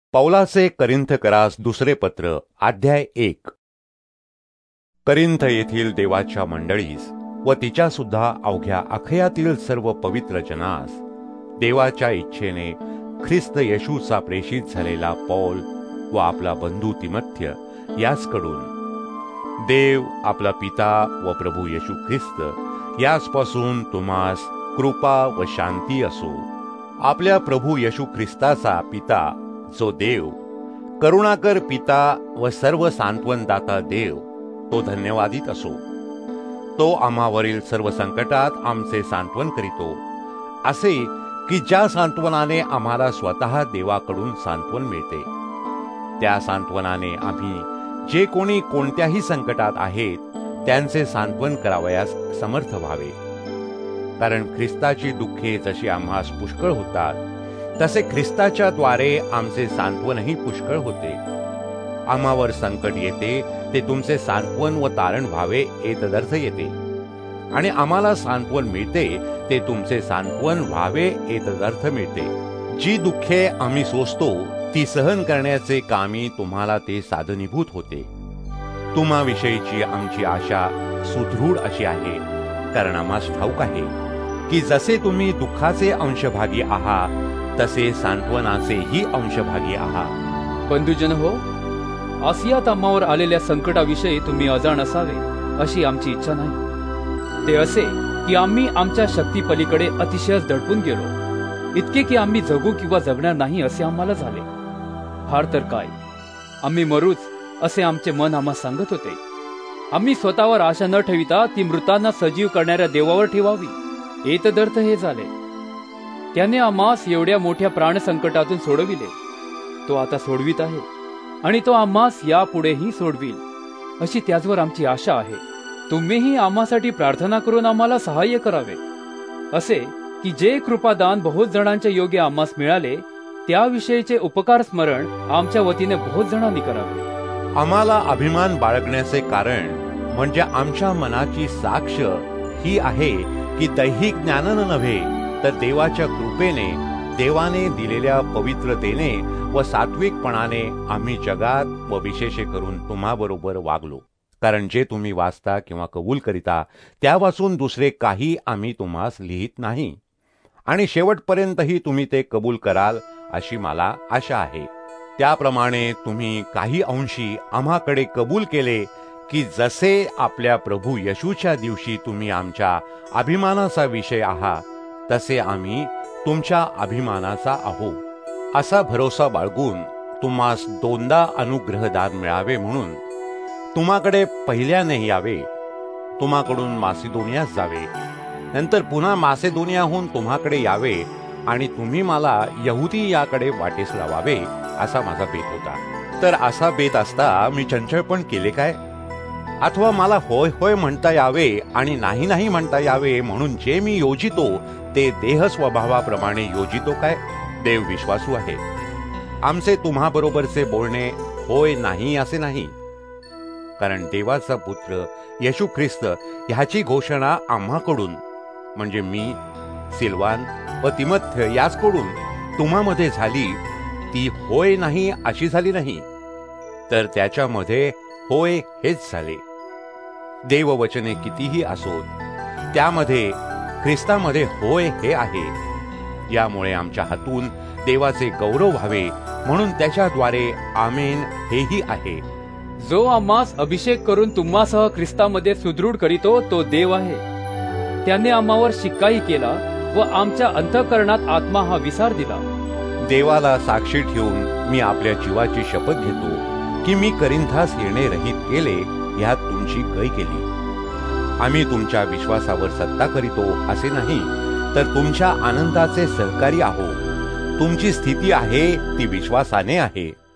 पौलाचे करिंथकरास दुसरे पत्र अध्याय 1. करिंथ येथील देवाच्या मंडळीस व तिच्या सुद्धा अवघ्या अखयातील सर्व पवित्र जनास देवाच्या इच्छेने ख्रिस्त येशूचा प्रेषित झालेला पौल व आपला बंधू तिमथ्य याचकडून देव आपला पिता व प्रभू येशू ख्रिस्त याचपासून तुम्हास कृपा व शांती असो. आपल्या प्रभू येशू ख्रिस्ताचा पिता जो देव करुणाकर पिता व सर्व सांत्वनदाता देव तो धन्यवादित असो. तो आम्हावरील सर्व संकटात आमचे सांत्वन करीतो, असे की ज्या सांत्वनाने आम्हाला स्वतः देवाकडून सांत्वन मिळते त्या सांत्वनाने आम्ही जे कोणी कोणत्याही संकटात आहेत त्यांचे सांत्वन करावयास समर्थ व्हावे. कारण ख्रिस्ताची दुःखे जशी आम्हास पुष्कळ होतात तसे ख्रिस्ताच्या द्वारे आमचे सांत्वनही पुष्कळ होते. आम्हावर संकट येते ते तुमचे सांत्वन व तारण व्हावे एतदर्थ येते, आणि आम्हाला सांत्वन मिळते ते तुमचे सांत्वन व्हावे एतदर्थ मिळते. जी दुःखे आम्ही सोसतो ती सहन करण्याचे कामी तुम्हाला ते साधनीभूत होते. तुम्हाविषयीची आमची आशा सुदृढ अशी आहे, कारण आम्हास ठाऊक आहे की जसे तुम्ही दुःखाचे अंशभागी आहात तसे सांत्वनाचेही अंशभागी आहात. बंधुजन हो, आसियात आम्हावर आलेल्या संकटाविषयी तुम्ही अजाण असावे अशी आमची इच्छा नाही. ते असे की आम्ही आमच्या शक्ती पलीकडे अतिशय दडपून गेलो, इतके की आम्ही जगू किंवा जगणार नाही असे आम्हाला झाले. फार तर काय, आम्ही मरूच असे आमचे मन आम्हाला सांगत होते. आम्ही स्वतःवर आशा न ठेविता ती मृतांना सजीव करणाऱ्या देवावर ठेवावी एतदर्थ हे झाले. त्याने आम्हास एवढ्या मोठ्या प्राण संकटातून सोडविले. तो आता सोडवित आहे आणि तो आम्हास यापुढेही सोडविल अशी त्याचवर आमची आशा आहे. तुम्हीही आम्हासाठी प्रार्थना करून आम्हाला सहाय्य करावे, असे की जे कृपादान बहुत जणांच्या योग्य आम्हास मिळाले त्याविषयीचे उपकार स्मरण आमच्या वतीने बहुत जणांनी करावे. आम्हाला अभिमान बाळगण्याचे कारण म्हणजे आमच्या मनाची साक्ष ही आहे की दैहिक ज्ञानाने नव्हे तर देवाच्या कृपेने देवाने दिलेल्या पवित्रतेने व सात्विकपणाने आम्ही जगात व विशेषे करून तुम्हाबरोबर वागलो. कारण जे तुम्ही वाचता किंवा कबूल करिता त्यापासून दुसरे काही आम्ही तुम्हास लिहित नाही, आणि शेवटपर्यंतही तुम्ही ते कबूल कराल अशी मला आशा आहे. त्याप्रमाणे तुम्ही काही अंशी आम्हाकडे कबूल केले की जसे आपल्या प्रभू येशूच्या दिवशी तुम्ही आमच्या अभिमानाचा विषय आहात तसे आम्ही तुमच्या अभिमानाचा आहो. असा भरोसा बाळगून तुम्हास दोनदा अनुग्रहदान मिळावे म्हणून तुम्हाकडे पहिल्याने यावे. तुम्हाकडून मासिदोनियास जावे, नंतर पुन्हा मासेदोनियाहून तुम्हाकडे यावे, आणि तुम्ही मला यहुदी याकडे वाटेस लावावे असा माझा बेत होता. तर असा बेत असता मी चंचलपण केले काय? अथवा मला होय होय म्हणता यावे आणि नाही नाही म्हणता यावे म्हणून जे मी योजितो ते देह स्वभावाप्रमाणे योजितो काय? देव विश्वासू आहे. आमचे तुम्हाबरोबरचे बोलणे होय नाही असे नाही, कारण देवाचा पुत्र येशू ख्रिस्त ह्याची घोषणा आम्हाकडून म्हणजे मी, सिल्वान व तिमथ्य याचकडून तुम्हामध्ये झाली ती होय नाही अशी झाली नाही, तर त्याच्यामध्ये होय हेच झाले. देववचने कितीही असोत त्यामध्ये ख्रिस्तामध्ये होय हे आहे. यामुळे आमच्या हातून देवाचे गौरव व्हावे म्हणून त्याच्याद्वारे आमेन हेही आहे. जो आम्हास अभिषेक करून तुम्हासह ख्रिस्तामध्ये सुदृढ करीतो तो देव आहे. त्याने आम्हावर शिक्काही केला व आमच्या अंतःकरणात आत्मा हा विसार दिला. देवाला साक्षी ठेवून मी आपल्या जीवाची शपथ घेतो की मी करिंथास येणे रहित केले ह्यात तुमची गय केली. आम्ही तुमच्या विश्वासावर सत्ता करीतो असे नाही, तर तुमच्या आनंदाचे सहकारी आहोत. तुमची स्थिती आहे ती विश्वासाने आहे.